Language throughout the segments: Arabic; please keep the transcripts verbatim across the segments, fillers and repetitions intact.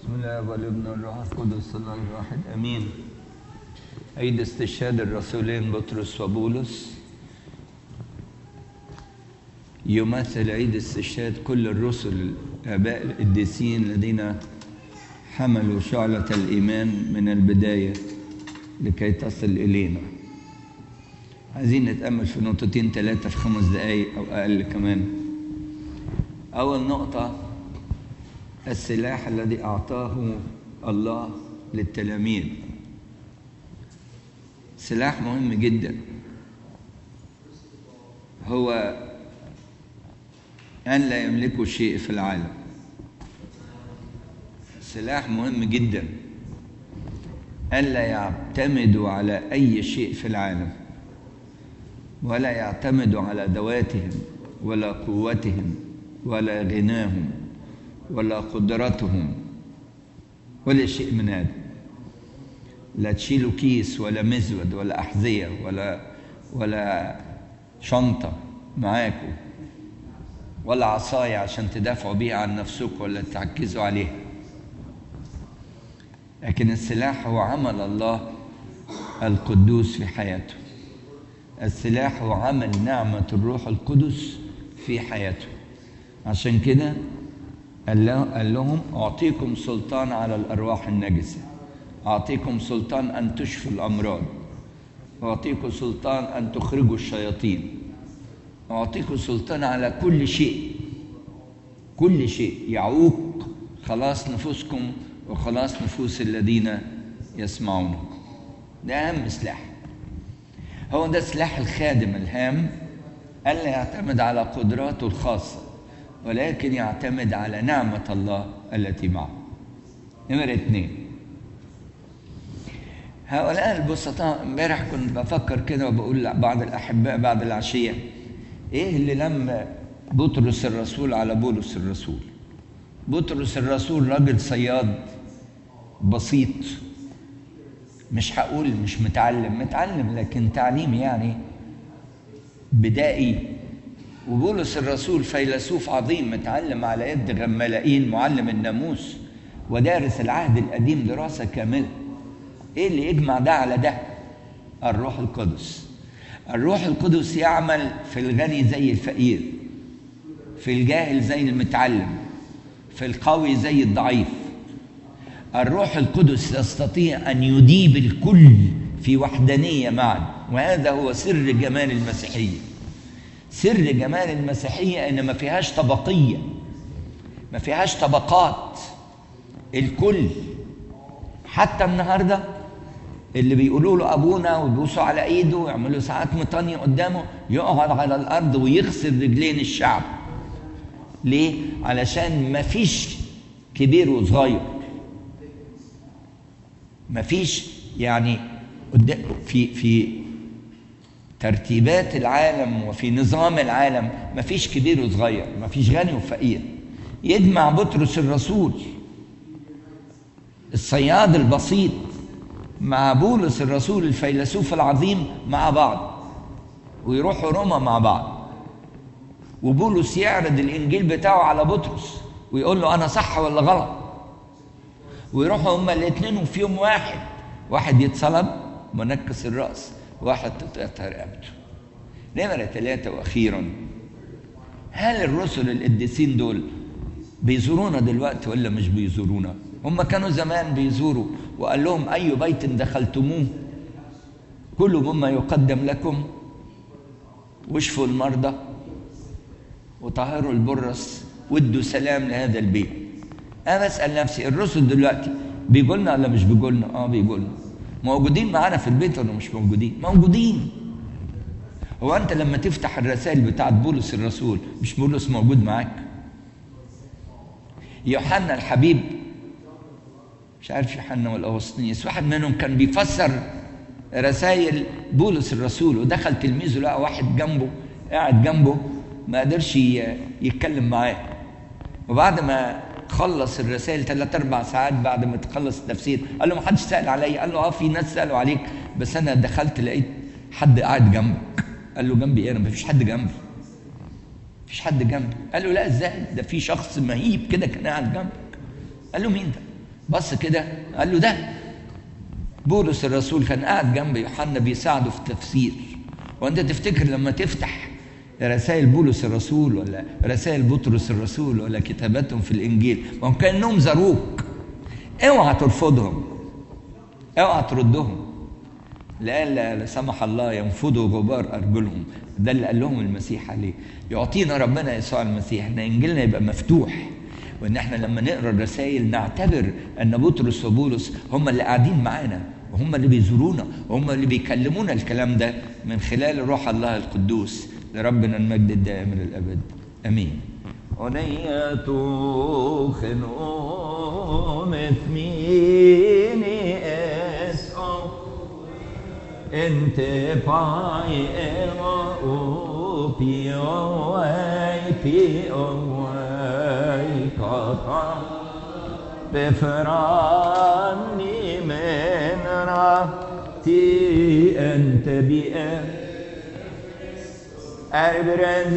بسم الله والابن والروح القدس الله الواحد امين. عيد استشهاد الرسولين بطرس وبولس يمثل عيد استشهاد كل الرسل الآباء القديسين الذين حملوا شعلة الإيمان من البداية لكي تصل إلينا. عايزين نتأمل في نقطتين ثلاثة في خمس دقايق أو أقل كمان. أول نقطة: السلاح الذي أعطاه الله للتلاميذ. سلاح مهم جدا، هو أن لا يملكوا شيء في العالم. سلاح مهم جدا، أن لا يعتمدوا على أي شيء في العالم، ولا يعتمدوا على ذواتهم ولا قوتهم ولا غناهم ولا قدرتهم ولا شيء من هذا. لا تشيلوا كيس ولا مزود ولا أحذية ولا ولا شنطة معاكم ولا عصاية عشان تدافعوا بيها عن نفسكم ولا تعكزوا عليها. لكن السلاح هو عمل الله القدوس في حياته. السلاح هو عمل نعمة الروح القدس في حياته. عشان كده قال لهم: أعطيكم سلطان على الأرواح النجسة، أعطيكم سلطان أن تشفوا الأمراض، أعطيكم سلطان أن تخرجوا الشياطين، أعطيكم سلطان على كل شيء، كل شيء يعوق خلاص نفوسكم وخلاص نفوس الذين يسمعونكم. ده أهم سلاح، هو ده سلاح الخادم الهام، ألا يعتمد على قدراته الخاصة ولكن يعتمد على نعمة الله التي معه. نمرة اثنين: هؤلاء البسطاء. امبارح كنت بفكر كده وبقول لبعض الأحباء بعد العشية: إيه اللي لم بطرس الرسول على بولس الرسول؟ بطرس الرسول راجل صياد بسيط، مش هقول مش متعلم، متعلم لكن تعليم يعني بدائي. وبولس الرسول فيلسوف عظيم متعلم على يد غمالائيل معلم الناموس ودارس العهد القديم دراسة كاملة. ايه اللي يجمع ده على ده؟ الروح القدس. الروح القدس يعمل في الغني زي الفقير، في الجاهل زي المتعلم، في القوي زي الضعيف. الروح القدس يستطيع أن يديب الكل في وحدانية معا، وهذا هو سر جمال المسيحية. سر جمال المسيحية إن ما فيهاش طبقية، ما فيهاش طبقات، الكل. حتى النهاردة اللي بيقولوا له أبونا ويبوسوا على إيده ويعملوا ساعات مطانية قدامه، يقعد على الأرض ويغسل رجلين الشعب. ليه؟ علشان ما فيش كبير وصغير، ما فيش يعني في في ترتيبات العالم وفي نظام العالم ما فيش كبير وصغير، ما فيش غني وفقير. يجمع بطرس الرسول الصياد البسيط مع بولس الرسول الفيلسوف العظيم مع بعض، ويروحوا روما مع بعض، وبولس يعرض الإنجيل بتاعه على بطرس ويقول له أنا صح ولا غلط، ويروحوا هما الاثنين وفي يوم واحد واحد يتصلب منكس الرأس، واحد تتقطع رقبته. نمرة ثلاثة وأخيرا: هل الرسل القديسين دول بيزورونا دلوقتي ولا مش بيزورونا؟ هم كانوا زمان بيزوروا، وقال لهم: أي بيت دخلتموه كلوا مما يقدم لكم واشفوا المرضى وطهروا البرص وادوا سلام لهذا البيت. أنا بسأل نفسي: الرسل دلوقتي بيقولنا ولا مش بيقولنا؟ آه بيقولنا. موجودين معانا في البيت ولا مش موجودين؟ موجودين. هو أنت لما تفتح الرسائل بتاعت بولس الرسول مش بولس موجود معاك؟ يوحنا الحبيب، مش عارف يوحنا ولا أغسطينوس، واحد منهم كان بيفسر رسائل بولس الرسول، ودخل تلميذه لقى واحد جنبه قاعد جنبه ما قدرش يتكلم معاه. وبعد ما خلص الرسائل ثلاث اربع ساعات بعد ما تخلص التفسير قال له: ما حدش سأل عليا؟ قال له: اه في ناس سألوا عليك، بس انا دخلت لقيت حد قاعد جنبك. قال له: جنبي ايه؟ انا ما فيش حد جنبي، مفيش حد جنبي. قال له: لا ازاي؟ ده في شخص مهيب كده كان قاعد جنبك. قال له: مين ده؟ بص كده قال له ده بولس الرسول كان قاعد جنب يوحنا بيساعده في التفسير. وانت تفتكر لما تفتح رسائل بولس الرسول ولا رسائل بطرس الرسول ولا كتاباتهم في الانجيل ما هم كانهم زاروك، اوعى ترفضهم، اوعى تردهم، لا لا سمح الله ينفضوا غبار ارجلهم. ده اللي قال لهم المسيح عليه. يعطينا ربنا يسوع المسيح ان انجيلنا يبقى مفتوح، وان احنا لما نقرا الرسائل نعتبر ان بطرس وبولس هم اللي قاعدين معانا، وهم اللي بيزورونا، وهم اللي بيكلمونا الكلام ده من خلال روح الله القدوس. لربنا المجد الدائم الى الابد، امين. ونيتو خنو مثميني اسو انت باي او بي او اي بي او اي قطع بفراني من راتي انت بي Erbres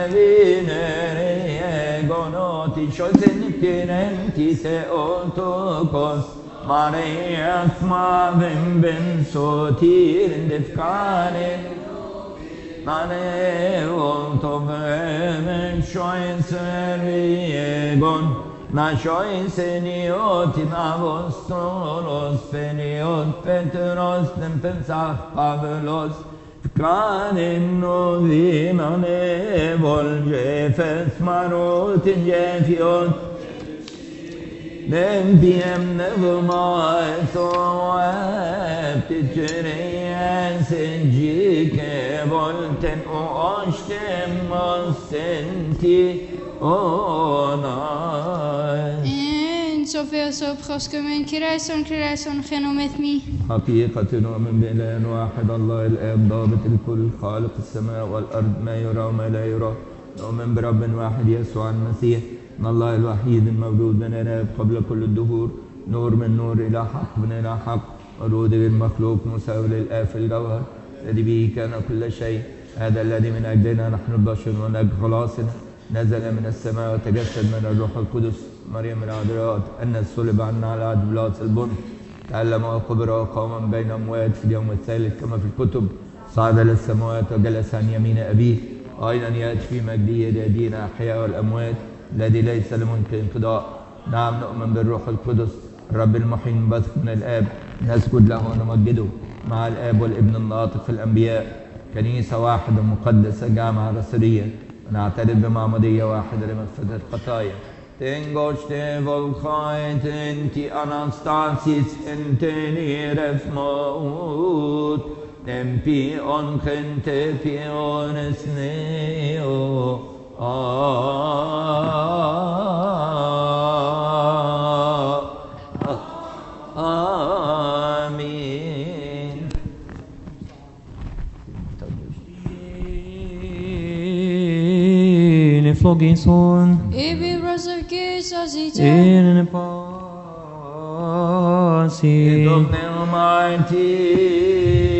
vevinere gonoti sciolsenittirenti se otokos Marias mavim ben sotir defkane Mane volto vemen scioinserviegon Na scioinsenioti na vostolos peniot petros tempensach pavelos كان النوذي منيبول جيفس مروت جيفيون نمتي امنظما ثواب تجريا سنجيك بولتن واشتم مستنتي اوناي Sofia Sofroske من كراسون كراسون خنومتمي حقيقة نؤمن بإله واحد الله الآب ضابط الكل خالق السماء والأرض ما يرى وما لا يرى. نؤمن برب واحد يسوع المسيح من الله الوحيد المولود من الآب قبل كل الدهور نور من نور إلى حق من إلى حق مولود المخلوق مساوي للآب في الجوهر الذي به كان كل شيء. هذا الذي من أجلنا نحن البشر ومن أجل خلاصنا نزل من السماء وتجسد من الروح القدس مريم العذراء أن صلب عنا على عهد بيلاطس البنط تعلم وكبر وقام بين أموات في اليوم الثالث كما في الكتب صعد للسماوات وجلس عن يمين أبيه أيضا يأتي في مجده يدين أحياء والأموات الذي ليس لممكن انقضاء. نعم نؤمن بالروح القدس الرب المحيي المنبثق من الآب نسجد له ونمجده مع الآب والابن الناطق في الأنبياء كنيسة واحدة مقدسة جامعة رسولية ونعترف بمعمودية واحدة لمغفرة الخطايا. Tengoște volcait enti anastasis enteni refmaut nempi on gente piones neo amin. Flogison Ibi brasavkis in pasi Domnul Almighty